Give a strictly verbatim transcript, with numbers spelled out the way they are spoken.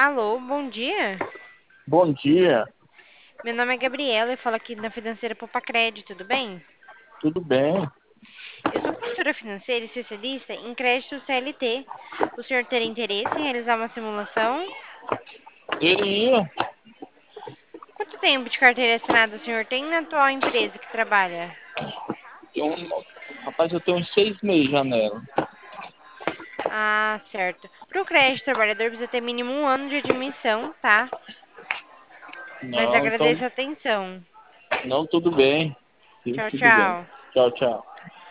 Alô, bom dia. Bom dia, Meu nome é Gabriela e falo aqui na Financeira Popacred, tudo bem? tudo bem? Eu sou consultora financeira e especialista em crédito C L T. O senhor teria interesse em realizar uma simulação? Teria, Quanto tempo de carteira assinada o senhor tem na atual empresa que trabalha? eu, rapaz, eu tenho uns seis meses já nela. Ah, certo. Para o crédito trabalhador precisa ter mínimo um ano de admissão, tá? Mas Não, então, agradeço a atenção. não, tudo bem. Se Tchau, tudo bem. tchau. Tchau, tchau.